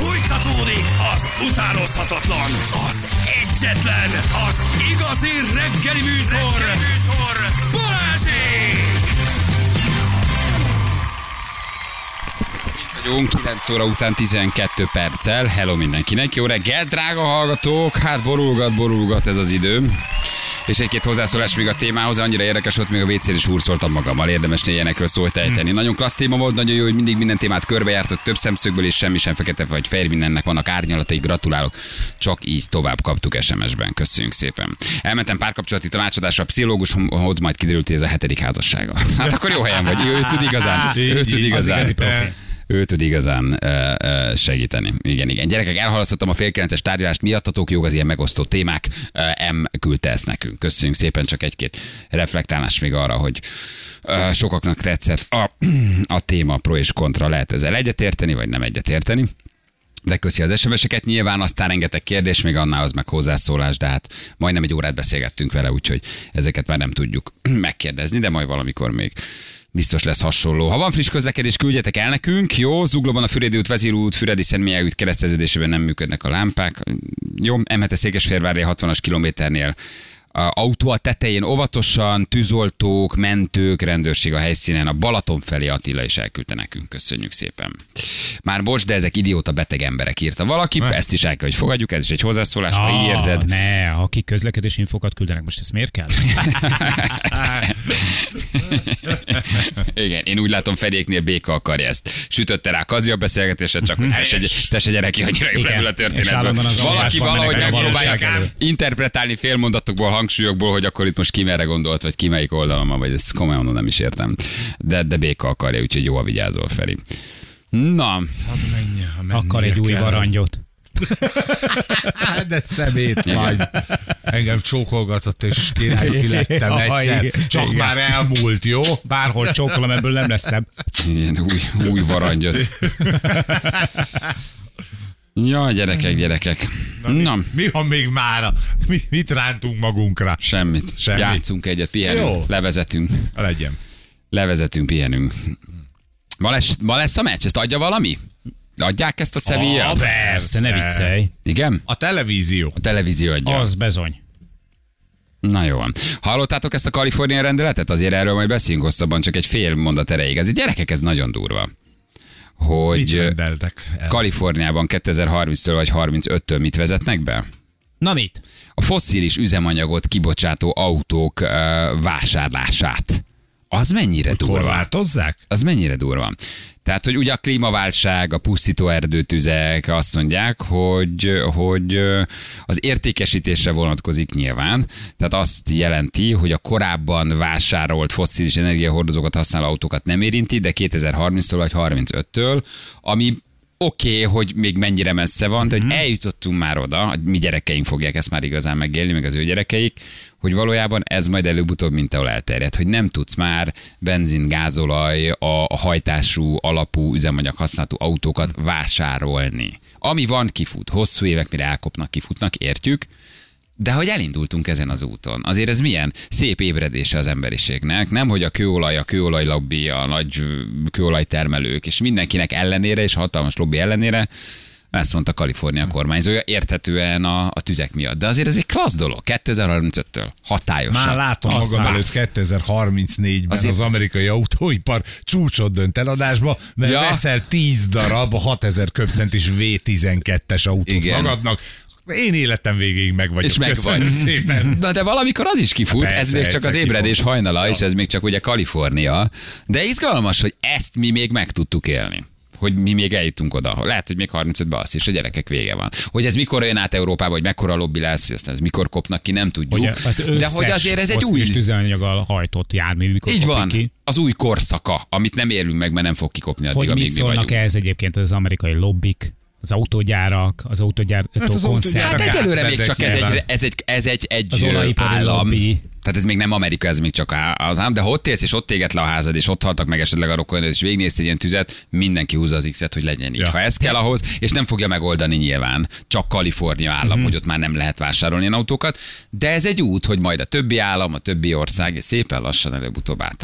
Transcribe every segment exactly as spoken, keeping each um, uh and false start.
Fújtatódik az utánozhatatlan, az egyetlen, az igazi reggeli műsor, reggeli műsor. Balázsék! Itt vagyunk, kilenc óra után tizenkét perccel. Hello mindenkinek, jó reggel, drága hallgatók! Hát borulgat, borulgat ez az idő. És egy-két hozzászólás még a témához, annyira érdekes volt, még a vécén is hurcoltam magammal, érdemes ilyenekről szólt ejteni. Hmm. Nagyon klassz téma volt, nagyon jó, hogy mindig minden témát körbejártott több szemszögből, és semmi sem fekete vagy fehér, mindennek vannak árnyalatai, gratulálok. Csak így tovább kaptuk es em es-ben, köszönjük szépen. Elmentem párkapcsolati tanácsadásra, a pszichológushoz, majd kiderült, hogy ez a hetedik házassága. Hát akkor jó helyen vagy, ő tud igazán, ő tud igazán. Ő tud igazán uh, uh, segíteni. Igen, igen. Gyerekek, elhalasztottam a fél kilences tárgyalást miattatok, jók az ilyen megosztó témák. Uh, M küldte ezt nekünk. Köszönjük szépen, csak egy-két reflektálás még arra, hogy uh, sokaknak tetszett a, a téma, pro és kontra. Lehet ezzel egyetérteni, vagy nem egyetérteni. De köszi az es em es-eket, nyilván aztán rengeteg kérdés, még annál az meg hozzászólás, de hát majdnem egy órát beszélgettünk vele, úgyhogy ezeket már nem tudjuk megkérdezni, de majd valamikor még biztos lesz hasonló. Ha van friss közlekedés, küldjetek el nekünk. Jó, Zuglóban a Füredi út, Vezér út, Füredi Szentmihály út kereszteződésében nem működnek a lámpák. Jó, em hetes Székesfehérvári hatvanas kilométernél a autó a tetején óvatosan, tűzoltók, mentők, rendőrség a helyszínen, a Balaton felé Attila is elküldte nekünk. Köszönjük szépen. Már bocs, de ezek idióta beteg emberek, írta valaki. Ne. Ezt is el kell, hogy fogadjuk, ez is egy hozzászólás, ha így érzed. Ne, akik közlekedési infokat küldenek, most ezt miért kell? Igen, én úgy látom, Feriéknél béka akarja ezt. Sütötte rá Kazi a beszélgetésre, csak hogy te se gyere ki, annyira jól ebből a történetből. Valaki valahogy megpróbálják interpretálni félmondatokból, hangsúlyokból, hogy akkor itt most ki merre gondolt, vagy ki melyik oldalon van, vagy ezt komolyan nem is értem. De, de béka akarja, úgyhogy jó a vigyázol, Feri. Na. Hát menj, akar egy új varangyot. De szemét vagy. Engem csókolgatott, és királyfi lettem egyszer. Csak igen. Már elmúlt, jó? Bárhol csókolom, ebből nem lesz szebb. Ilyen új, új varangyot. Ja, gyerekek, gyerekek. Na, Na. Mi, mi van még mára? Mi, mit rántunk magunkra? Semmit. Semmit. Játszunk egyet, pihenünk, jó. Levezetünk. Legyen. Levezetünk, pihenünk. Ma lesz, ma lesz a meccs? Ezt adja valami? Adják ezt a Sevilla? Ah, persze, ne viccelj. Igen? A televízió. A televízió adja. Az bezony. Na jó van. Hallottátok ezt a Kalifornia rendeletet? Azért erről majd beszélünk hosszabban, csak egy fél mondat erejéig. Ez gyerekek, ez nagyon durva. Hogy Kaliforniában kétezer-harminctól vagy harmincöttől mit vezetnek be? Na mit? A fosszilis üzemanyagot kibocsátó autók uh, vásárlását. Az mennyire hogy durva? Korlátozzák? Az mennyire durva? Tehát, hogy ugye a klímaválság, a pusztító erdőtüzek azt mondják, hogy, hogy az értékesítésre vonatkozik nyilván. Tehát azt jelenti, hogy a korábban vásárolt fosszilis energiahordozókat használó autókat nem érinti, de kétezer-harminctól vagy harmincöttől, ami oké, okay, hogy még mennyire messze van, de hogy eljutottunk már oda, hogy mi gyerekeink fogják ezt már igazán megélni, meg az ő gyerekeik, hogy valójában ez majd előbb-utóbb mintahol elterjed, hogy nem tudsz már benzin, gázolaj, a hajtású, alapú üzemanyag használatú autókat vásárolni. Ami van, kifut. Hosszú évek, mire elkopnak, kifutnak, értjük, de hogy elindultunk ezen az úton. Azért ez milyen szép ébredése az emberiségnek, nem, hogy a kőolaj, a kőolaj lobby, a nagy kőolajtermelők, és mindenkinek ellenére, és a hatalmas lobby ellenére, ezt mondta Kalifornia kormányzója, érthetően a, a tüzek miatt. De azért ez egy klassz dolog, kétezer-harmincöttől hatályosan. Már látom az magam előtt kétezer-harmincnégyben azért... az amerikai autóipar csúcsot dönt eladásba, mert ja. veszel tíz darab hatezer köbcentis vé tizenkettes autót igen. magadnak. Én életem végéig meg vagyok. És meg vagy. Szépen. Na de valamikor az is kifut, persze, ez még csak az ébredés kifut. hajnala, ja. és ez még csak ugye Kalifornia. De izgalmas, hogy ezt mi még meg tudtuk élni. Hogy mi még eljutunk oda. Lehet, hogy még harmincötben az is, a gyerekek vége van. Hogy ez mikor jön át Európába, hogy mekkora lobby lesz, hogy aztán ez mikor kopnak ki, nem tudjuk. Hogy de hogy azért ez egy új... tüzelőanyaggal hajtott jármű, mikor így van. Ki. Az új korszaka, amit nem érünk meg, mert nem fog kikopni addig, hogy amíg mit mi vagyunk. szólnak ez egyébként az amerikai lobbik? Az autógyárak, az autógyártó hát koncernek. Hát egyelőre még csak ez egy, ez egy, ez egy, egy állam. Lobby. Tehát ez még nem Amerika, ez még csak az állam, de ha ott élsz, és ott éget le a házad, és ott haltak meg esetleg a rokonod, és végignézsz egy ilyen tüzet, mindenki húzza az X-et, hogy legyen így. Ja. Ha ez kell ahhoz, és nem fogja megoldani nyilván, csak Kalifornia állam, mm-hmm. hogy ott már nem lehet vásárolni ilyen autókat, de ez egy út, hogy majd a többi állam, a többi ország, és szépen lassan előbb-utóbb átállunk.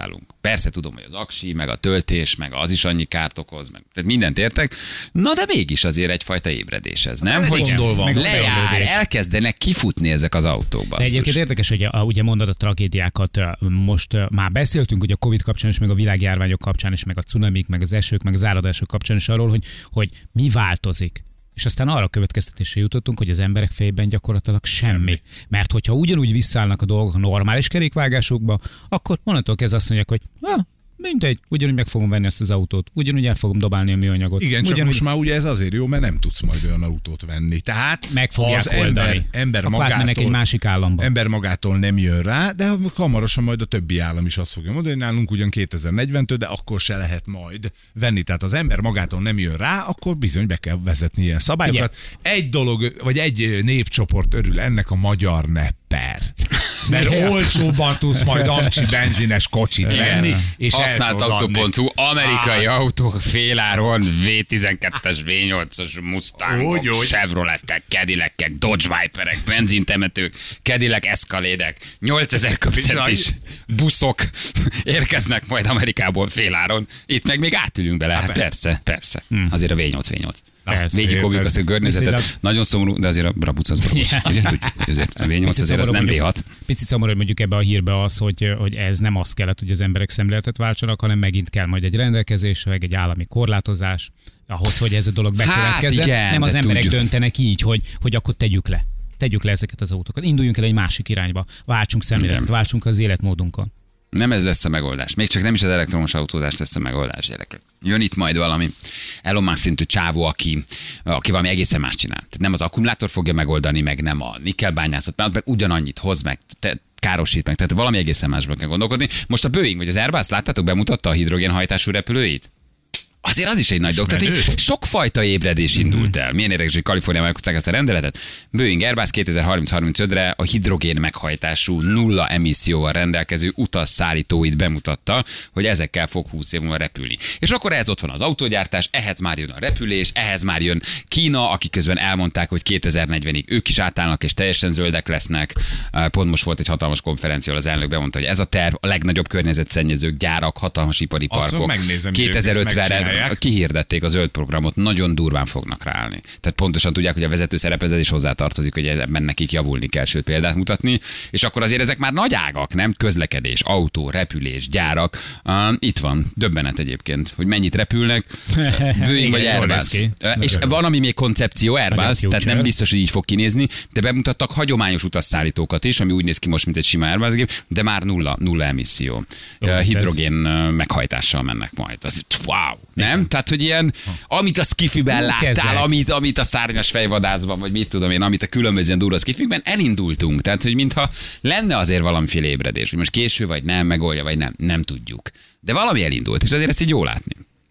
Persze tudom, hogy az aksi, meg a töltés, meg az is annyi kárt okoz, meg tehát mindent értek. Na de mégis azért egyfajta ébredés ez, nem? Hát, hogy gondolva, lejár, elkezdenek kifutni ezek az autók. De egyébként érdekes, hogy a, ugye mondod a tragédiákat, most már beszéltünk, hogy a Covid kapcsán is, meg a világjárványok kapcsán is, meg a cunamik, meg az esők, meg az áradások kapcsán is arról, hogy, hogy mi változik. És aztán arra a következtetésre jutottunk, hogy az emberek fejében gyakorlatilag semmi. semmi. Mert hogyha ugyanúgy visszaállnak a dolgok a normális kerékvágásokba, akkor onnantól kezdve azt mondják, hogy ah, mindegy, ugyanúgy meg fogom venni ezt az autót, ugyanúgy el fogom dobálni a műanyagot. Igen, csak ugyanúgy... most már ugye ez azért jó, mert nem tudsz majd olyan autót venni. Tehát meg fogják az oldani. ember, ember magától, egy másik államba. ember magától nem jön rá, de hamarosan majd a többi állam is azt fogja mondani, hogy nálunk ugyan kétezer-negyventől, de akkor se lehet majd venni. Tehát az ember magától nem jön rá, akkor bizony be kell vezetni ilyen szabályokat. Ugye? Egy dolog, vagy egy népcsoport örül ennek, a magyar nepper. Mert olcsóban tudsz majd amcsi benzines kocsit venni, és használt autó pont hu, amerikai Ász. autók féláron, vé tizenkettes, vé nyolcas Mustangok, Chevroletek, Cadillacek, Dodge Viperek, benzintemetők, Cadillac Escaladek, nyolcezer köbcentis buszok érkeznek majd Amerikából féláron. Itt meg még átülünk bele. Hát persze, persze. Hmm. Azért a vé nyolc, vé nyolc. Végigfogjuk azt a környezetet. Nagyon szomorú, de azért a Brabus az Brabus. Yeah. Ugye tudjuk, hogy azért a vé nyolc azért az nem vé hat. Picit szomorú, hogy mondjuk ebbe a hírbe az, hogy, hogy ez nem az kellett, hogy az emberek szemléletet váltsanak, hanem megint kell majd egy rendelkezés, meg egy állami korlátozás, ahhoz, hogy ez a dolog bekövetkezzen. Hát nem az emberek tudjuk. Döntenek így, hogy, hogy akkor tegyük le. Tegyük le ezeket az autókat. Induljunk el egy másik irányba. Váltsunk szemléletet, váltsunk az életmódunkon. Nem ez lesz a megoldás. Még csak nem is az elektromos autózás lesz a megoldás, gyerekek. Jön itt majd valami Elon Musk szintű csávó, aki, aki valami egészen más csinál. Tehát nem az akkumulátor fogja megoldani, meg nem a nikkelbányászat, mert meg ugyanannyit hoz meg, te, károsít meg. Tehát valami egészen másban kell gondolkodni. Most a Boeing vagy az Airbus, láttátok, bemutatta a hidrogénhajtású repülőit? Azért az is egy nagy dolog. Tehát egy sokfajta ébredés indult el. Milyen érdekes, hogy Kaliforniában meghozzák ezt a rendeletet. Boeing Airbus kétezer-harminc-harmincötre a hidrogén meghajtású nulla emisszióval rendelkező utasszállítóit bemutatta, hogy ezekkel fog húsz év múlva repülni. És akkor ehhez ott van az autógyártás, ehhez már jön a repülés, ehhez már jön Kína, akik közben elmondták, hogy kétezer-negyvenig ők is átállnak és teljesen zöldek lesznek. Pont most volt egy hatalmas konferencia, ahol az elnök bemondta, hogy ez a terv, a legnagyobb környezetszennyezők, gyárak, hatalmas ipari parkok. kétezer-ötvenre kihirdették a zöld programot, nagyon durván fognak ráállni. Tehát pontosan tudják, hogy a vezető szerepezés is hozzátartozik, hogy ebben nekik javulni kell, sőt példát mutatni. És akkor azért ezek már nagy ágak, nem? Közlekedés, autó, repülés, gyárak. Uh, itt van, döbbenet egyébként, hogy mennyit repülnek. Boeing vagy Airbus. És van, ami még koncepció Airbus, tehát nem biztos, hogy így fog kinézni, de bemutattak hagyományos utasszállítókat is, ami úgy néz ki most, mint egy sima Airbus gép, de már nulla, nulla emisszió. Jó, hidrogén meghajtással mennek majd. Az, wow! Nem? Tehát, hogy ilyen, amit a skifiben láttál, amit, amit a szárnyas fejvadászban, vagy mit tudom én, amit a különböző ilyen durva skifikben, elindultunk. Tehát, hogy mintha lenne azért valamiféle ébredés, hogy most késő vagy nem, megoldja vagy nem, nem tudjuk. De valami elindult, és azért ezt így jól látni.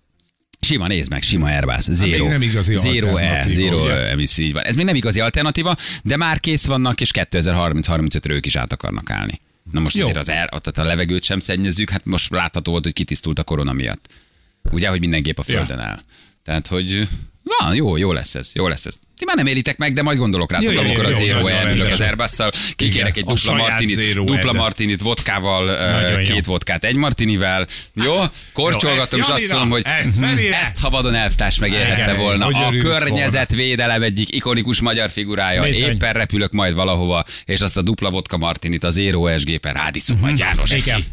Sima, nézd meg, sima Airbus, zero, zero, e, zero emisszió, így van. Ez még nem igazi alternatíva, de már kész vannak, és kétezer-harminc-harmincötre ők is át akarnak állni. Na most jó. Azért az er, ott a levegőt sem szennyezzük, hát most látható volt, hogy kitisztult a korona miatt. Ugye, hogy minden gép a földön áll. Tehát, hogy na, jó, jó lesz ez, jó lesz ez. Ti már nem élitek meg, de majd gondolok rátok, jó, amikor jó, a Zero elülök az Airbusszal, kikérek egy dupla martinit, dupla martinit vodkával, két vodkát egy martinivel, jó? Korcsolgatom, és azt mondom, hogy ezt, ezt ha vadon elvtárs megérhette volna. A környezetvédelem egyik ikonikus magyar figurája, éppen repülök majd valahova, és azt a dupla vodka martinit az Zero es gépen rádiszom majd János.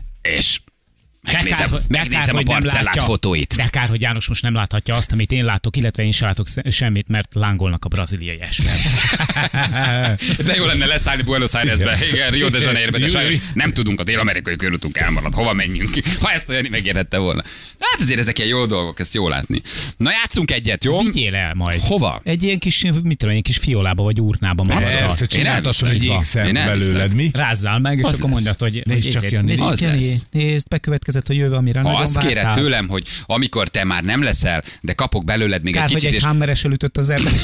És megnézem, kár, megnézem kár, a parcellák fotóit. De kár, hogy János most nem láthatja azt, amit én látok, illetve én sem látok semmit, mert lángolnak a braziliai esőben. De jó lenne leszállni Buenos Airesbe, igen, Rio de Janeiro-be, de sajnos nem tudunk, a dél-amerikai körútunk elmarad, hova menjünk ki, ha ezt olyan megérhette volna. Hát azért ezek ilyen jó dolgok, ezt jó látni. Na játszunk egyet, jó? Vigyél el majd. Hova? Egy ilyen kis, mit tudom, egy kis fiolába vagy urnába. Persze, csináltasson egy ékszer belőled, mi? Rázzál meg, és akkor mondjad, hogy nézd, bekövetkezik a jövő, amire ha nagyon azt vártál. kéred tőlem, hogy amikor te már nem leszel, de kapok belőled még kár, egy kicsit. Kár, hogy egy hammeres elütött az erdőt.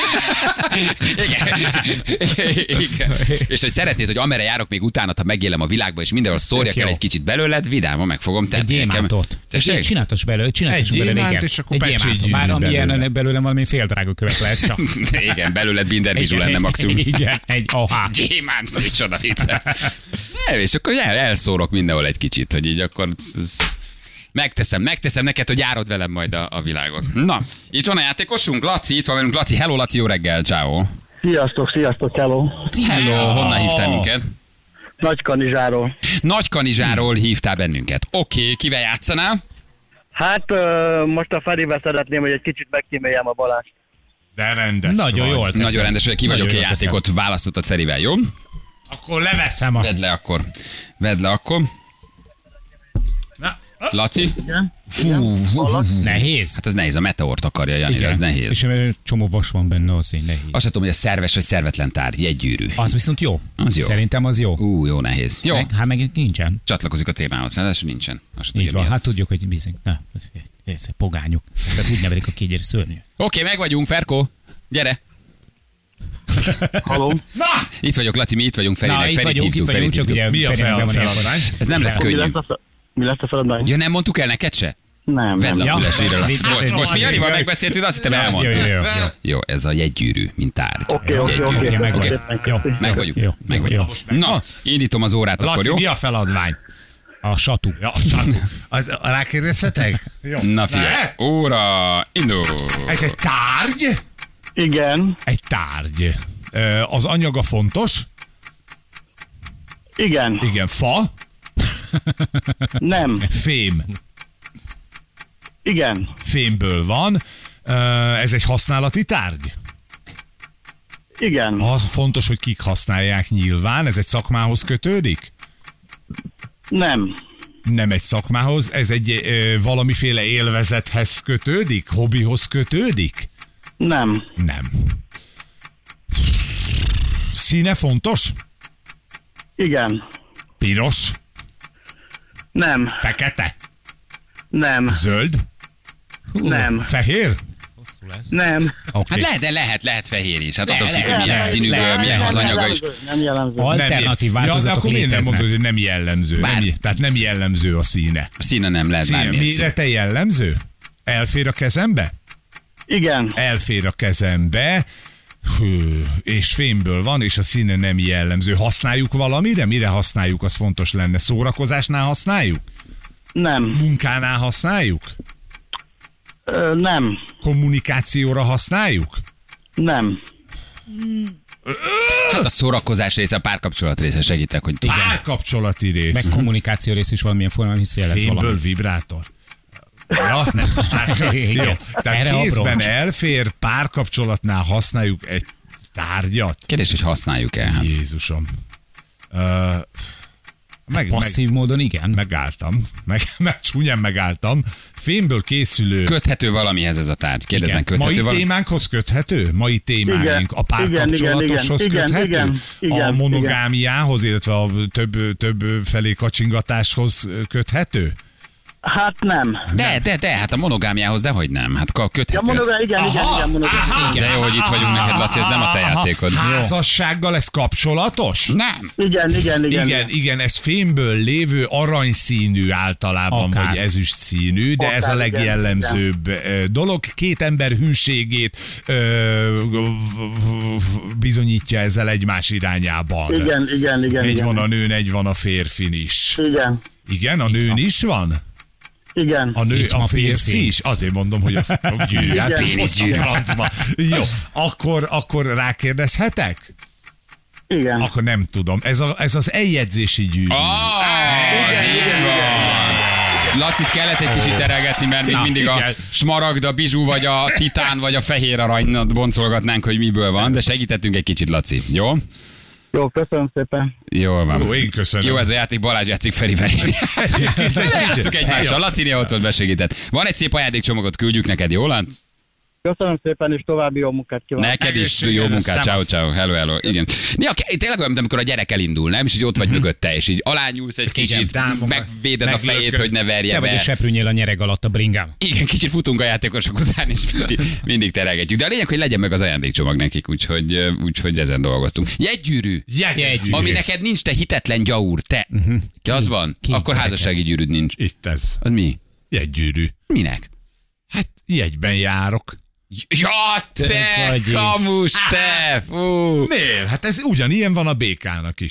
Igen. Igen. És hogy szeretnéd, hogy amerre járok még utána, ha megélem a világba, és mindenhol szórjak el egy kicsit belőled, vidáman meg fogom tenni. Egy gyémántot. Csináltas belőle, csináltas belőle, igen. És akkor egy gyémántot. Bár amilyen belőle valami féldrága követ lehet csak. Igen, belőled Binder Bizsú lenne maximum. Igen, egy ahá. Gyémánt, vagy csoda vicces. Nem, és akkor el, elszórok mindenhol egy kicsit, hogy így akkor... Megteszem, megteszem neked, hogy járod velem majd a, a világot. Na, itt van a játékosunk, Laci, itt van velünk Laci. Hello, Laci, jó reggel, ciao. Sziasztok, sziasztok, hello. Hello, honnan hívtál minket? Nagykanizsáról. Nagykanizsáról hívtál bennünket. Oké, okay, kivel játszanál? Hát uh, most a Ferivel szeretném, hogy egy kicsit megkíméljem a Balást. De rendes. Nagyon jól teszem. Nagyon rendes, hogy ki vagyok, Nagyon egy jól játékot választottad Ferivel, jó? Akkor leveszem a... Vedd le akkor. Vedd le akkor. Na, Laci? Igen? Fú, hú, hú, hú. Nehéz. Hát ez nehéz, a meteort akarja, Jani, ez nehéz. És egy csomó vas van benne, az így nehéz. Azt sem tudom, hogy a szerves vagy szervetlen tár, jegygyűrű. Az viszont jó. Az jó. Szerintem az jó. Ú, jó, nehéz. Jó, Meg, hát meg nincsen. csatlakozik a témához, hát nincsen. Azt sem Így tudja, van, mi az. hát tudjuk, hogy bizony. Na, ez pogányok. Tehát úgy nevelik a kigyér szörnyű. Oké, meg vagyunk, Ferko. Gyere. Halló? na! Itt vagyok, Laci, mi itt vagyunk, Na, Ferit, itt Ferit vagyunk, itt hívtuk, vagyunk, Ferit csak hívtuk. ugye Mi a Ferinek fel- van ilyen- feladvány? Ez nem lesz Mi könnyű. lesz a, fe- mi lesz a feladvány? Ja, nem mondtuk el neked se? Nem, Vedd nem. le a Ja. fülesére. Most, most mi Jó, Janival megbeszéltük, azt hittem Jó, elmondtuk. jó, jó. Jó, ez a jegygyűrű, mint tárgy. Oké, oké, Jegygyűrű. oké. meg Oké. vagy. Jó. Meg vagyunk, Jó, meg jó, vagyunk. jó. Na, indítom az órát akkor, Laci, jó? mi a feladvány? A satú. Ja, csatú. Az, rákérdezhetek? Jó. Na figyelj, Ne? óra, indul. Ez egy tárgy? Igen, Egy tárgy. Ö, Az anyaga fontos? igen, Igen, fa, nem, fém. igen, Fémből van. Ö, Ez egy használati tárgy? igen, Az fontos, hogy kik használják nyilván. Ez egy szakmához kötődik? nem, Nem egy szakmához. Ez egy ö, valamiféle élvezethez kötődik? Hobbihoz kötődik? nem, Nem. Színe fontos? igen, Piros? nem, Fekete? nem, Zöld? nem, Fehér? nem. Oké. Hát lehet, de lehet, lehet fehér is. Hát Le- attól függ, hogy lehet, milyen lehet, színűből, lehet, milyen lehet. az anyaga is. Nem jellemző. Al- Nem Alternatív jel- ja, de változatok akkor miért nem léteznek. mondod, hogy nem jellemző? Bár- Nem, tehát nem jellemző a színe. A színe nem lehet Színe bármilyen szín. mérete jellemző? Elfér a kezembe? Igen, Elfér a kezembe. Hű, és fémből van, és a színe nem jellemző. Használjuk valamire? Mire használjuk, az fontos lenne. Szórakozásnál használjuk? nem, Munkánál használjuk? Ö, nem, Kommunikációra használjuk? nem, Hát a szórakozás része, a párkapcsolat része, segítek, hogy tudjam. Párkapcsolati rész. Meg kommunikáció rész is valamilyen formában, hisz jelez Fémből valami. vibrátor. Ja, nem. Hát, jó. Igen. Tehát Erre kézben abroncs. elfér, párkapcsolatnál használjuk egy tárgyat. Kérdés, hogy használjuk-e? Hát. Jézusom. Uh, meg, meg, Passzív módon igen. megálltam. Meg, meg csúnyán megálltam. Fémből készülő... Köthető valamihez ez a tárgy. Kérdezem, Igen. köthető Mai valami? témánkhoz köthető? Mai témáink Igen. a párkapcsolatoshoz Igen, igen, köthető? igen, igen, a igen, monogámiához, illetve a több, több felé kacsingatáshoz köthető? hát nem. De, de, de, hát a monogámiához dehogy nem. Hát ka- Ja, köthető. monogá, igen, igen, igen, monogá. De jó, hogy itt vagyunk neked, Laci, ez nem a te játékod. Házassággal ez kapcsolatos? Nem. Igen, igen, igen. Igen, igen, ez fémből lévő aranyszínű általában, Akár. vagy ezüst színű, de ez a Akár, igen, legjellemzőbb ö, dolog. Két ember hűségét ö, bizonyítja ezzel egymás irányában. Igen, igen, igen. Egy igen. van a nőn, egy van a férfin is. Igen, Igen, a nőn is van? igen. A nő, Itt van a férfi piercing. is? Azért mondom, hogy a, a gyűrű. Hát Igen. péniszgyűrű. Francba. Jó, akkor, akkor rákérdezhetek? Igen. Akkor nem tudom. Ez, a, ez az eljegyzési gyűrű. Ah, az így van. Lacit kellett egy kicsit teregetni, mert még mindig a igen. smaragd, a bizsú, vagy a titán, vagy a fehér aranynat boncolgatnánk, hogy miből van, de segítettünk egy kicsit, Laci. Jó? Jó, köszönöm szépen. Jól van. Jó, én köszönöm. Jó ez a játék, Balázs játszik Ferivel. De játsszuk egymással, Laci ott volt, besegített. Van egy szép ajándékcsomagot, küldjük neked, jó, Lanc? Köszönöm szépen, és további jó munkát kívánok. Neked is Egészségedre, jó munkát, ciao, szevasz. ciao, hello, hello, igen. Ja, tényleg olyan, mint amikor a gyerek elindul, nem? És így ott vagy mögötte, és így alányulsz egy kicsit, támogat, megvéded a meglököd. fejét, hogy ne verje Te vagy a be. seprűnyél a nyereg alatt a bringám. Igen, kicsit futunk a játékosok után, és mindig, mindig teregetjük. De a lényeg, hogy legyen meg az ajándékcsomag nekik, úgyhogy, úgyhogy ezen dolgoztunk. Jegygyűrű, Jegygyűrű. ami neked nincs, te hitetlen gyaur, te. Uh-huh. Az van, Ki? akkor házassági gyűrűd nincs. Itt ez. Az mi? Jegygyűrű. Minek? Hát jegyben járok. Ja, te, Te vagy. kamus, te, fú. Miért? Hát ez ugyanilyen van a békának is.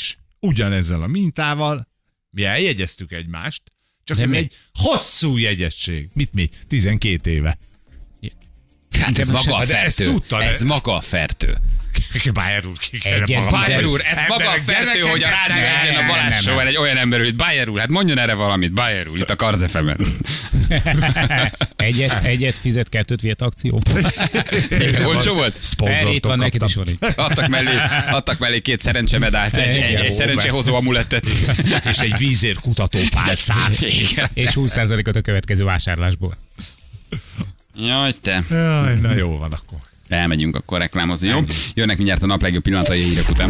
ugyanezzel a mintával, mi eljegyeztük egymást, csak De ez mi? egy hosszú jegyesség. Mit mi? tizenkét éve. Hát ez maga a De ezt fertő. tudtad, Ez de- maga a fertő. Bayer úr, ki kellene Egyet- magam- Bayer úr, ez maga a Emberek, fertő, gyerekek, hogy a rádió nem, egyen a nem, Balázs nem, Show-ban egy olyan ember, hogy Bayer úr, hát mondjon erre valamit, Bayer úr, itt a Karz ef emen. egyet, egyet fizet, kettőt vihet akció. Olcsó volt? Fel, itt van, neked is van így. Adtak mellé, adtak mellé két szerencsemedált, egy, egy, egy szerencsehozó amulettet. És egy vízér kutató pálcát. Igen. És húsz százalékot a következő vásárlásból. Jaj, te. Jaj, na jó van akkor. Elmegyünk akkor reklámozni, jó? Jönnek mindjárt a nap legjobb pillanatai hírek után.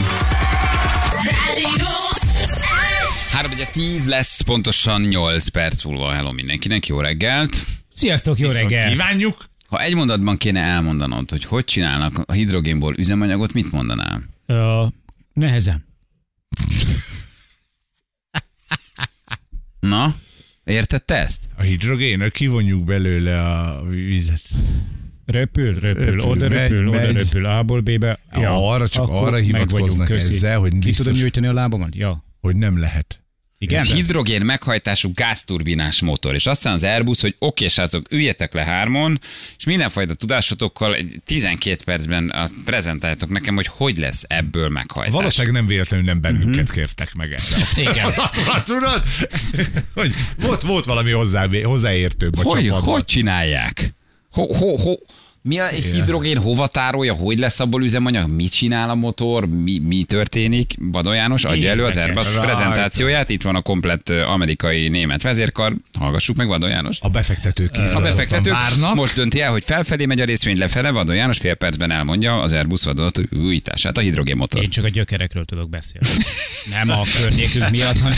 három tíz lesz, pontosan nyolc perc múlva. Hello mindenkinek, jó reggelt! Sziasztok, jó Viszont reggel! kívánjuk. Ha egy mondatban kéne elmondanod, hogy hogy csinálnak a hidrogénból üzemanyagot, mit mondanál? Ö, nehezen. Na, érted te ezt? A hidrogénről kivonjuk belőle a vizet. Röpül, röpül, Röpül, oda megy, röpül, oda megy. röpül, A-ból B-be. Arra csak akkor arra meg hivatkoznak vagyunk, köszi. ezzel, hogy Ki biztos- tudom nyújtani a lábamat? Ja. Hogy nem lehet. Igen? Hidrogén meghajtású gázturbinás motor, és aztán az Airbus, hogy oké, srácok, üljetek le hármon, és mindenfajta tudásotokkal egy tizenkét percben azt prezentáljátok nekem, hogy hogy lesz ebből meghajtás. Valószínűleg nem véletlenül nem bennünket kértek meg erre. Igen. Tudod? Hogy volt, volt valami hozzá, hozzáértőbb a Hogy, csapatban. hogy csinálják? Ho, ho, ho. Mi a hidrogén, hova tárolja, hogy lesz abból üzemanyag, mit csinál a motor, mi, mi történik? Badó János adja elő az Airbus Right. prezentációját, itt van a komplett ö, amerikai német vezérkar, hallgassuk meg Badó János. A befektetők A befektetők várnak. most dönti el, hogy felfelé megy a részvény, lefele, Vadon János fél percben elmondja az Airbus vadonatúj újítását, a hidrogénmotor. Én csak a gyökerekről tudok beszélni. Nem a környékünk miatt, hanem...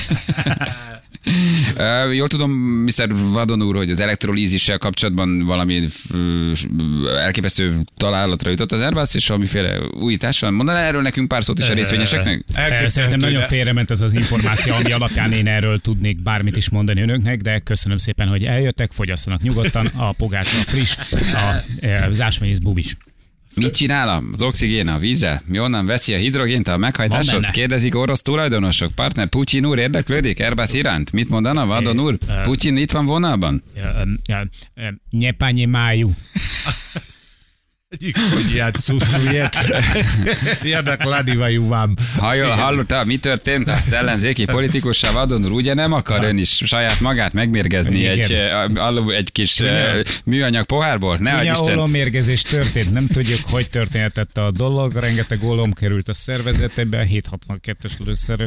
Uh, jól tudom, miszter Vadon úr, hogy az elektrolízissel kapcsolatban valami uh, elképesztő találatra jutott az Airbus, és valamiféle újítással. Mondaná erről nekünk pár szót is a részvényeseknek? Eh, Szerintem nagyon félrement ez az információ, ami alapján én erről tudnék bármit is mondani önöknek, de köszönöm szépen, hogy eljöttek, fogyasszanak nyugodtan, a pogácsa friss, a, eh, az ásványvíz bubis. Mit csinál az oxigén a vízzel? Mi onnan veszi a hidrogént a Van meghajtáshoz? benne. Kérdezik orosz tulajdonosok. Partner Putyin úr érdeklődik Airbus iránt? Mit mondana Vadon úr? Putyin itt van vonalban? Nie panie májú. Hogy ilyet szuszulják. Jönnek ladivajú vám. Halló, hallotta, mi történt? Az ellenzéki politikussal Vadon úr ugye nem akar ön is saját magát megmérgezni Igen. egy, eh, alul egy kis eh, műanyag pohárból? Ne adj Csúnya Isten. olommérgezés történt, nem tudjuk, hogy történhetett a dolog, rengeteg olom került a szervezetbe, hét hatvankettes lőszer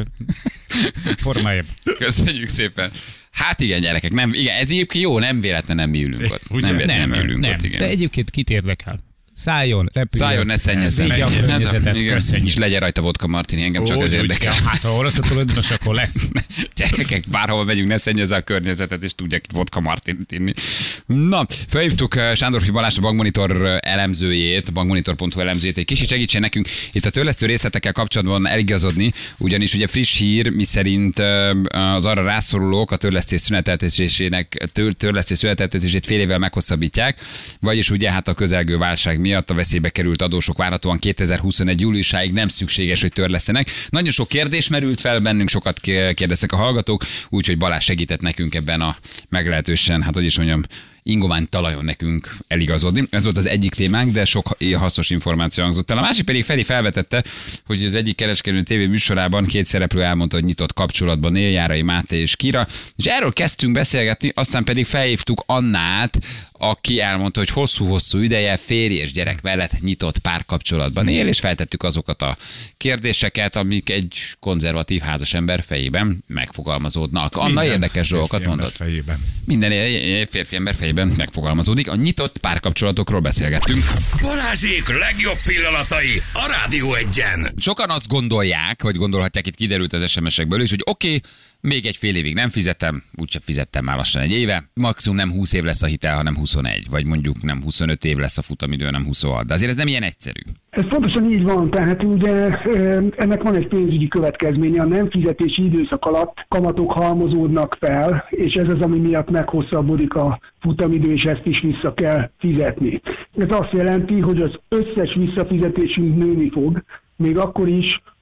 formájában. Köszönjük szépen. Hát igen, gyerekek, nem, igen, ez egyébként jó, nem véletlen nem mi ülünk ott. Ugye? Nem véletlen nem, ülünk nem. ott, igen. De egyébként kit érdekel? Szálljon, repüljön. Szálljon, ne szennyezzen. Vigye a Ez a- környezetet, igen, köszönjük. és legyen rajta vodka martini, engem csak Ó, ez hogy érdekel. kell. Hát ha orosz a tulajdonos, akkor lesz. Gyerekek, bárhol megyünk, ne szennyezze a környezetet, és tudják itt vodka martinit inni. Na, felhívtuk eh, Sándorfi Balázs, a Bankmonitor elemzőjét, a bankmonitor pont hu elemzőjét, egy kicsit segítsen nekünk itt a törlesztő részletekkel kapcsolatban eligazodni, ugyanis ugye friss hír, miszerint eh, az arra rászorulók a törlesztés szüneteltetésének, tör, törlesztés szüneteltetését fél évvel meghosszabbítják, vagyis ugye hát a közelgő válság miatt a veszélybe került adósok várhatóan kétezer-huszonegy júliusáig nem szükséges, hogy törlesztenek. Nagyon sok kérdés merült fel bennünk, sokat kérdeztek a hallgatók, úgyhogy Balázs segített nekünk ebben a meglehetősen, hát hogy is mondjam, ingovány talajon nekünk eligazodni. Ez volt az egyik témánk, de sok hasznos információ hangzott el. A másik pedig Feri felvetette, hogy az egyik kereskedő tévé műsorában két szereplő elmondta, hogy nyitott kapcsolatban él, Járai Máté és Kira, és erről kezdtünk beszélgetni, aztán pedig felhívtuk Annát, aki elmondta, hogy hosszú-hosszú ideje férj és gyerek mellett nyitott párkapcsolatban él, és feltettük azokat a kérdéseket, amik egy konzervatív házasember fejében megfogalmazódnak. Anna Minden érdekes dolgokat férfi ember mondott. fejében. Minden férfi ember fejében megfogalmazódik. A nyitott párkapcsolatokról beszélgettünk. Balázsék legjobb pillanatai a Rádió Egyen. Sokan azt gondolják, vagy gondolhatják, itt kiderült az es em esekből is, hogy oké, okay, még egy fél évig nem fizetem, úgyse fizettem már lassan egy éve, maximum nem húsz év lesz a hitel, hanem huszonegy, vagy mondjuk nem huszonöt év lesz a futamidő, nem huszonhat. De azért ez nem ilyen egyszerű. Ez pontosan így van, tehát ugye e, ennek van egy pénzügyi következménye, a nem fizetési időszak alatt kamatok halmozódnak fel, és ez az, ami miatt meghosszabbodik a futamidő, és ezt is vissza kell fizetni. Ez azt jelenti, hogy az összes visszafizetésünk nőni fog, még akkor is,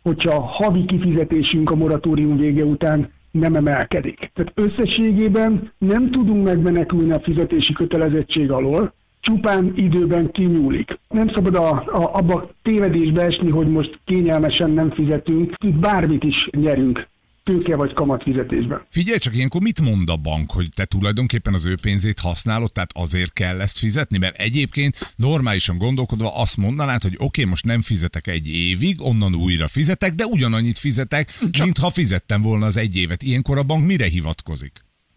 hogyha a havi kifizetésünk a moratórium vége után nem emelkedik. Tehát összességében nem tudunk megmenekülni a fizetési kötelezettség alól, csupán időben kinyúlik. Nem szabad a, a, abba tévedésbe esni, hogy most kényelmesen nem fizetünk, itt bármit is nyerünk tőke vagy kamatfizetésben. Figyelj csak, ilyenkor mit mond a bank, hogy te tulajdonképpen az ő pénzét használod, tehát azért kell ezt fizetni? Mert egyébként normálisan gondolkodva azt mondanád, hogy oké, okay, most nem fizetek egy évig, onnan újra fizetek, de ugyanannyit fizetek, csak... mintha fizettem volna az egy évet. Ilyenkor a bank mire hivatkozik?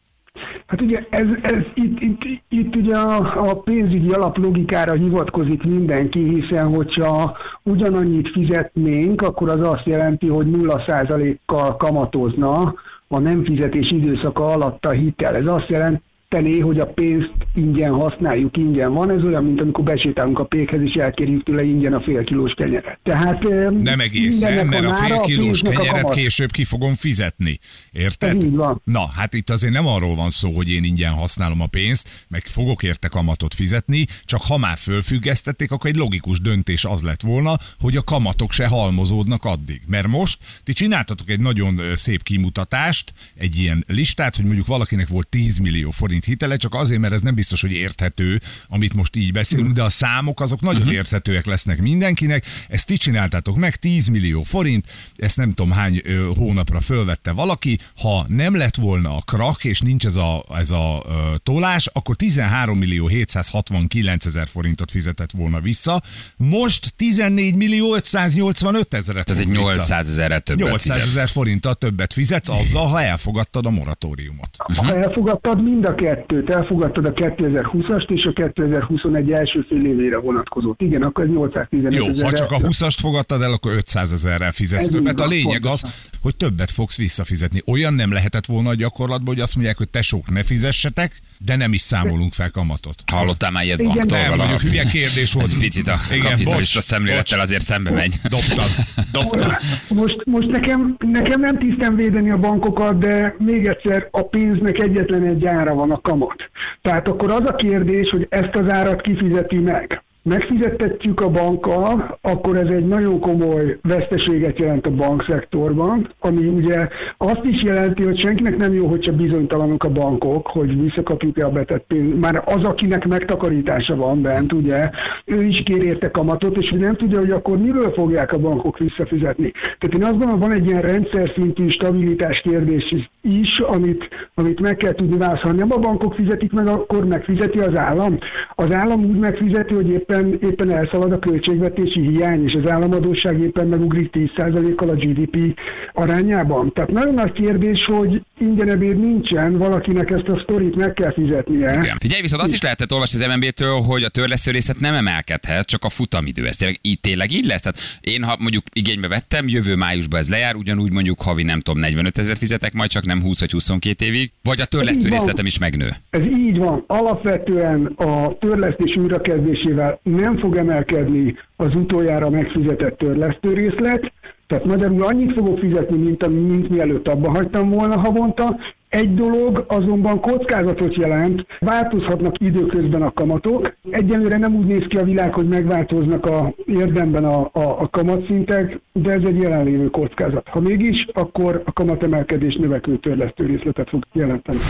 Hát ugye ez, ez itt, itt, itt ugye a, a pénzügyi alaplogikára hivatkozik mindenki, hiszen hogyha ugyanannyit fizetnénk, akkor az azt jelenti, hogy nulla százalékkal kamatozna a nem fizetés időszaka alatt a hitel. Ez azt jelenti, hogy a pénzt ingyen használjuk, ingyen van. Ez olyan, mint amikor besétálunk a pékhez, és elkérjük tőle ingyen a fél kilós kenyeret. Tehát nem egészen, mert a fél kilós kenyeret később ki fogom fizetni. Érted? Így van. Na, hát itt azért nem arról van szó, hogy én ingyen használom a pénzt, meg fogok érte kamatot fizetni, csak ha már fölfüggesztették, akkor egy logikus döntés az lett volna, hogy a kamatok se halmozódnak addig. Mert most ti csináltatok egy nagyon szép kimutatást, egy ilyen listát, hogy mondjuk valakinek volt tíz millió forint hitele, csak azért, mert ez nem biztos, hogy érthető, amit most így beszélünk, de a számok azok nagyon uh-huh. érthetőek lesznek mindenkinek. Ezt ti csináltátok meg, tíz millió forint, ezt nem tudom hány ö, hónapra fölvette valaki. Ha nem lett volna a krak, és nincs ez a, ez a ö, tolás, akkor tizenhárom millió hétszázhatvankilencezer forintot fizetett volna vissza. Most tizennégy millió ötszáznyolcvanöt ezeret. Ez egy nyolcszázezerrel többet nyolcszázezer forinttal többet fizetsz azzal, ha elfogadtad a moratóriumot. Ha elfogadtad mind a kettőt, elfogadtad a kétezer-húszast és a kétezer-huszonegy első fél évére vonatkozót. Igen, akkor ez nyolcszáztizenöt Jó, ezer. ha csak a húszast fogadtad el, akkor ötszázezerrel fizetsz ez többet. A lényeg az, hogy többet fogsz visszafizetni. Olyan nem lehetett volna a gyakorlatban, hogy azt mondják, hogy tesók, ne fizessetek, de nem is számolunk fel kamatot. Hallottál már ilyet banktól? Nem, mondjuk hülye kérdés volt. Ez picit a kapitalista szemlélettel azért szembe megy. Dobtad, dobtad. Most, most nekem, nekem nem tisztem védeni a bankokat, de még egyszer a pénznek egyetlen egy ára van, a kamat. Tehát akkor az a kérdés, hogy ezt az árat kifizeti meg. Megfizettetjük a bankkal, akkor ez egy nagyon komoly veszteséget jelent a bankszektorban, ami ugye azt is jelenti, hogy senkinek nem jó, hogyha bizonytalanok a bankok, hogy visszakapjuk-e a betett pénzt. Már az, akinek megtakarítása van bent, ugye, ő is kér érte kamatot, és nem tudja, hogy akkor miről fogják a bankok visszafizetni. Tehát én azt gondolom, van egy ilyen rendszer szintű stabilitás kérdés is, amit, amit meg kell tudni válaszolni. Nem a bankok fizetik meg, akkor megfizeti az állam. Az állam úgy megfizeti, hogy éppen éppen elszalad a költségvetési hiány, és az államadósság éppen megugrik tíz százalékkal a gé dé pé arányában. Tehát nagyon nagy kérdés, hogy ingyen ebéd nincsen, valakinek ezt a sztorit meg kell fizetnie. Igen. Figyelj, viszont azt is lehetett olvasni az em en bé-től, hogy a törlesztő részlet nem emelkedhet, csak a futamidő. Ez tényleg így, tényleg így lesz? Tehát én, ha mondjuk igénybe vettem, jövő májusban ez lejár, ugyanúgy mondjuk havi nem tudom, negyvenöt ezer fizetek, majd csak nem húsz vagy huszonkét évig, vagy a törlesztő részletem is megnő. Ez így van. Alapvetően a törlesztés újrakezdésével nem fog emelkedni az utoljára megfizetett törlesztő részlet, tehát magyarul annyit fogok fizetni, mint, mint mielőtt abba hagytam volna havonta. Egy dolog azonban kockázatot jelent, változhatnak időközben a kamatok. Egyelőre nem úgy néz ki a világ, hogy megváltoznak a érdemben a, a, a kamatszintek, de ez egy jelenlévő kockázat. Ha mégis, akkor a kamatemelkedés növekvő törlesztő részletet fog jelenteni.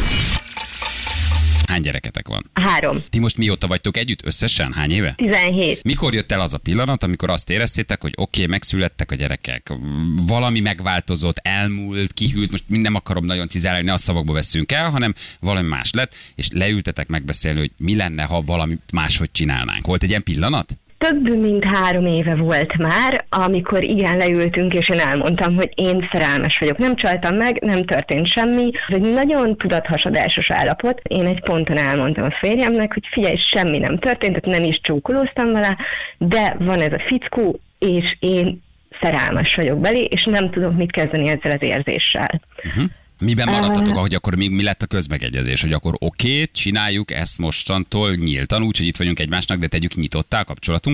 Hány gyereketek van? Három. Ti most mióta vagytok együtt összesen? Hány éve? tizenhét. Mikor jött el az a pillanat, amikor azt éreztétek, hogy oké, okay, megszülettek a gyerekek, valami megváltozott, elmúlt, kihűlt, most nem akarom nagyon cizálni, ne a szavakba veszünk el, hanem valami más lett, és leültetek megbeszélni, hogy mi lenne, ha valamit máshogy csinálnánk. Volt egy ilyen pillanat? Több mint három éve volt már, amikor igen leültünk, és én elmondtam, hogy én szerelmes vagyok. Nem csaltam meg, nem történt semmi. Ez egy nagyon tudathasadásos állapot. Én egy ponton elmondtam a férjemnek, hogy figyelj, semmi nem történt, tehát nem is csókolóztam vele, de van ez a fickó, és én szerelmes vagyok belé, és nem tudok mit kezdeni ezzel az érzéssel. Uh-huh. Miben maradtatok, ahogy akkor mi, mi lett a közmegegyezés, hogy akkor oké, okay, csináljuk ezt mostantól nyíltan, úgyhogy itt vagyunk egymásnak, de tegyük nyitottá a kapcsolatunkat?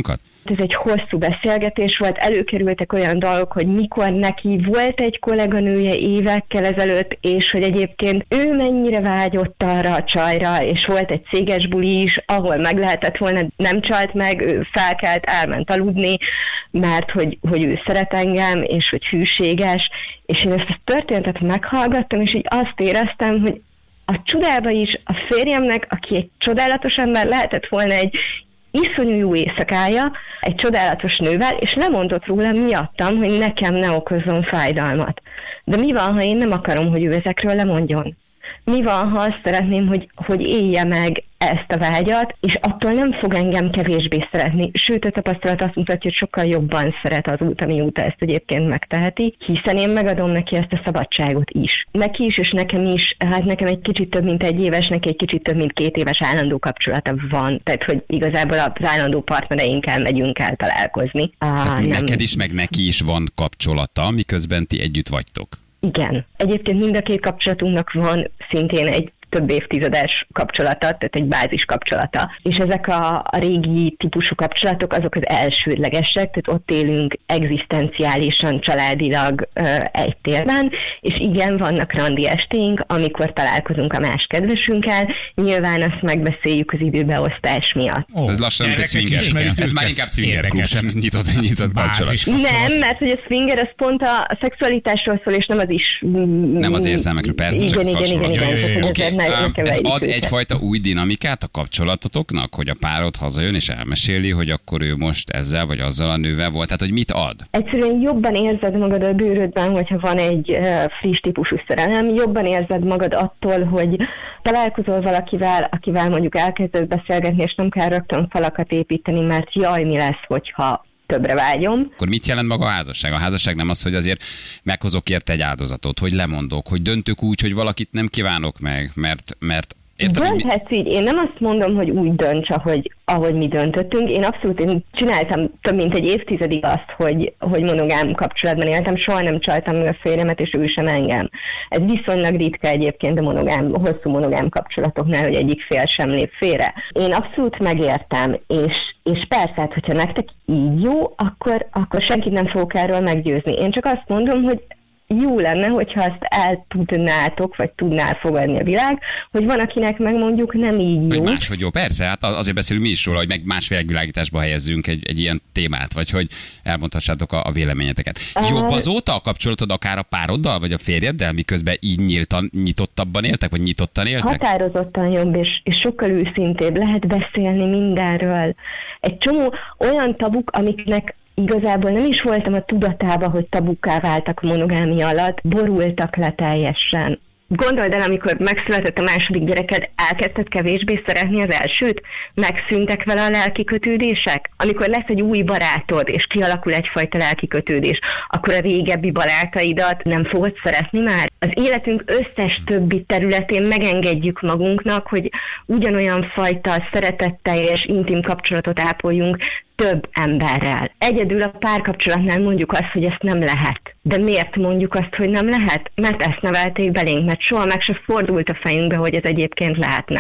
Ez egy hosszú beszélgetés volt, előkerültek olyan dolgok, hogy mikor neki volt egy kolléganője évekkel ezelőtt, és hogy egyébként ő mennyire vágyott arra a csajra, és volt egy céges buli is, ahol meg lehetett volna, nem csalt meg, ő felkelt, elment aludni, mert hogy, hogy ő szeret engem, és hogy hűséges, és én ezt a történetet meghallgattam, és így azt éreztem, hogy a csodába is a férjemnek, aki egy csodálatos ember, lehetett volna egy iszonyú jó éjszakája, egy csodálatos nővel, és lemondott róla miattam, hogy nekem ne okozzon fájdalmat. De mi van, ha én nem akarom, hogy ő ezekről lemondjon? Mi van, ha azt szeretném, hogy, hogy élje meg ezt a vágyat, és attól nem fog engem kevésbé szeretni. Sőt, a tapasztalat azt mutatja, hogy sokkal jobban szeret azóta, mióta ezt egyébként megteheti, hiszen én megadom neki ezt a szabadságot is. Neki is, és nekem is, hát nekem egy kicsit több, mint egy éves, neki egy kicsit több, mint két éves állandó kapcsolata van. Tehát, hogy igazából az állandó partnereinkkel megyünk el találkozni. Tehát nem... neked is, meg neki is van kapcsolata, miközben ti együtt vagytok. Igen. Egyébként mind a két kapcsolatunknak van szintén egy több évtizedes kapcsolata, tehát egy bázis kapcsolata. És ezek a, a régi típusú kapcsolatok, azok az elsődlegesek, tehát ott élünk egzisztenciálisan, családilag ö, egy térben, és igen, vannak randi esténk, amikor találkozunk a más kedvesünkkel, nyilván azt megbeszéljük az időbeosztás miatt. Oh, ez lassan, mint egy swinger. Ez már inkább swinger klub, sem nyitott, nyitott kapcsolat. Nem, mert hogy a swinger az pont a, a szexualitásról szól, és nem az is... Nem az érzelmekről, persze. Igen, igen, igen, igen. Okay. Ez ad egyfajta új dinamikát a kapcsolatotoknak, hogy a párod hazajön és elmeséli, hogy akkor ő most ezzel vagy azzal a nővel volt. Tehát, hogy mit ad? Egyszerűen jobban érzed magad a bőrödben, hogyha van egy friss típusú szerelem, jobban érzed magad attól, hogy találkozol valakivel, akivel mondjuk elkezded beszélgetni, és nem kell rögtön falakat építeni, mert jaj, mi lesz, hogyha többre vágyom. Akkor mit jelent maga a házasság? A házasság nem az, hogy azért meghozok érte egy áldozatot, hogy lemondok, hogy döntök úgy, hogy valakit nem kívánok meg, mert, mert érted, dönthetsz mi... így. Én nem azt mondom, hogy úgy dönts, ahogy, ahogy mi döntöttünk. Én abszolút én csináltam több mint egy évtizedig azt, hogy, hogy monogám kapcsolatban éltem. Soha nem csaltam meg a férjemet, és ő sem engem. Ez viszonylag ritka egyébként a monogám, hosszú monogám kapcsolatoknál, hogy egyik fél sem lép félre. Én abszolút megértem, és És persze, hát, hogyha nektek így jó, akkor, akkor senkit nem fogok erről meggyőzni. Én csak azt mondom, hogy jó lenne, hogyha azt el tudnátok, vagy tudnál fogadni a világ, hogy van, akinek meg mondjuk nem így jó. Hogy máshogy jó, persze, hát azért beszélünk mi is róla, hogy meg más világvilágításba helyezzünk egy, egy ilyen témát, vagy hogy elmondhassátok a, a véleményeteket. Jobb azóta a kapcsolatod akár a pároddal, vagy a férjeddel, miközben így nyíltan, nyitottabban éltek, vagy nyitottan éltek? Határozottan jobb, és, és sokkal őszintébb. Lehet beszélni mindenről. Egy csomó olyan tabuk, amiknek igazából nem is voltam a tudatában, hogy tabukká váltak a monogámia alatt, borultak le teljesen. Gondold el, amikor megszületett a második gyereked, elkezdted kevésbé szeretni az elsőt? Megszűntek vele a lelki kötődések? Amikor lesz egy új barátod, és kialakul egyfajta lelki kötődés, akkor a régebbi barátaidat nem fogod szeretni már? Az életünk összes többi területén megengedjük magunknak, hogy ugyanolyan fajta szeretetteljes, intim kapcsolatot ápoljunk több emberrel. Egyedül a párkapcsolatnál mondjuk azt, hogy ezt nem lehet. De miért mondjuk azt, hogy nem lehet? Mert ezt nevelték belénk, mert soha meg se fordult a fejünkbe, hogy ez egyébként lehetne.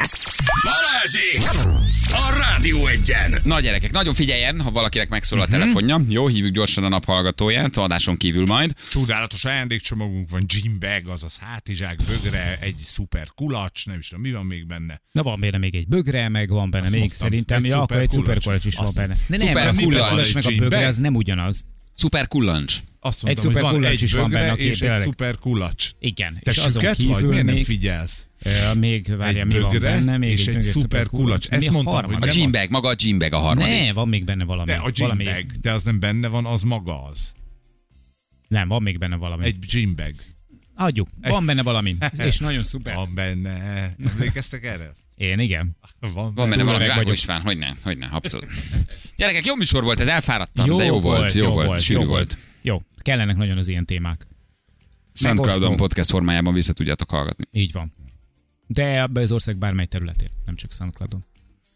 Balázsék! A Rádió Egyen! Na gyerekek, nagyon figyeljen, ha valakinek megszól a telefonja. Jó, hívjuk gyorsan a naphallgatóját, adáson kívül majd. Csodálatos ajándékcsomagunk van, gym bag, azaz hátizsák, bögre, egy szuper kulacs, nem is tudom, mi van még benne. Na van benne még egy bögre, meg van benne Azt még mondtam, szerintem, egy ja, akkor egy szuper szuper kulacs is van Azt- benne. De Szuper nem, a szuper kullancs, kulacs meg a gym bögre, bag. az nem ugyanaz. Szuper kullancs. Azt Egy mondtam, szuper hogy van kulacs egy is van bögre benne, és egy tényleg. szuper kulacs. Igen. Te és azon süket vagy? kívül Miért nem még, figyelsz? uh, még várja, Egy mi van bögre benne? Még és egy bögre, szuper kulacs. Mi Ezt a mondtam, harmadik? A Nem gym bag, maga a gym bag a harmadik. Ne, van még benne valami. De a valami. gym bag, de az nem benne van, az maga az. Nem, van még benne valami. Egy gym bag. Adjuk, van benne valami. És nagyon szuper. Van benne. Emlékeztek erre? Én igen. Van benne Túl valami, öreg Vágó vagyok. István, hogyne, hogyne, abszolút. Gyerekek, jó műsor volt, ez elfáradtam, Jó de jó volt, jó volt, sűrű jó volt. Jó, kellenek nagyon az ilyen témák. SoundCloudon Megosztom. podcast formájában vissza tudjátok hallgatni. Így van. De ebbe az ország bármely területén, nem csak SoundCloudon.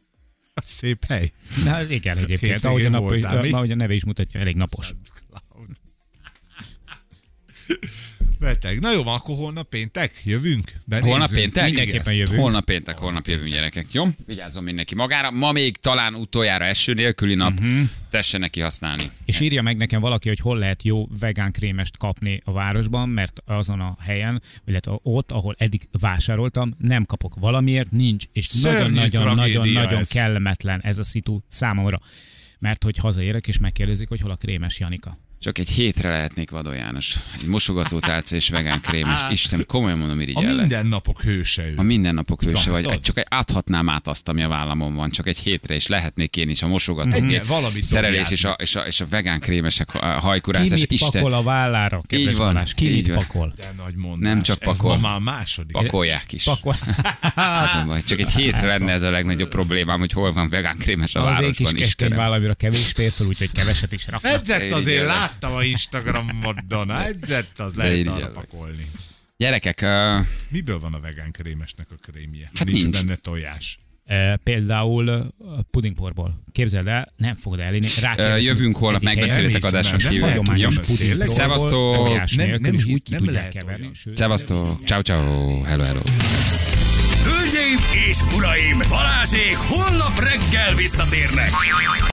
Szép hely. Na igen, egyébként. Hétvégén Ahogy a, nap, voltál, mi? ahogy a neve is mutatja, elég napos. Beteg. Na jó, akkor holnap péntek, jövünk? Benézzünk. Holnap péntek? Mindenképpen jövünk. Holnap péntek, holnap jövünk, gyerekek. Jó? Vigyázzon mindenki magára. Ma még talán utoljára eső nélküli nap. Uh-huh. Tessenek neki használni. És írja meg nekem valaki, hogy hol lehet jó vegán krémest kapni a városban, mert azon a helyen, illetve ott, ahol eddig vásároltam, nem kapok valamiért, nincs, és nagyon-nagyon-nagyon kellemetlen ez a szitu számomra. Mert hogy hazaérek, és megkérdezik, hogy hol a krémes Janika. Csak egy hétre lehetnék Vadó János. Egy mosogatótálca és vegán krémes. Isten, komolyan mondom, irigyellek. A mindennapok hőse ő. A mindennapok hőse vagy. Csak áthatnám át azt, ami a vállamon van. Csak egy hétre, és lehetnék én is a mosogató. Mm-hmm. Szerelés és a, és, a, és a vegán krémesek hajkurászás. Ki mit Isten. pakol a vállára? Így van. Balázs, ki így mit van. pakol? De nagy mondás. Nem csak pakol. Ez ma már második. Pakolják is. Pakol. Az baj. Csak egy hétre lenne ez a legnagyobb problémám, hogy hol van vegán krémes a városban. Az én kis keskeny vállamira kevés férföl, úgyhogy keveset is raknak. Edzett azért láttam a Instagramodon, edzett, az lehet arra pakolni. Gyerekek, uh... miből van a vegán krémesnek a krémje? Hát nincs, nincs benne tojás. E, például uh, pudingporból. Képzeld el, nem fogod elérni. Uh, jövünk holnap, megbeszélitek adáson kívül. Hagyományos pudingporból. Szevasztok! Tojás nélkül, és úgy ki nem tudják lehet keverni. Szevasztok! Ciao, ciao! Hello, hello! Hölgyeim és uraim, Balázsék holnap reggel visszatérnek!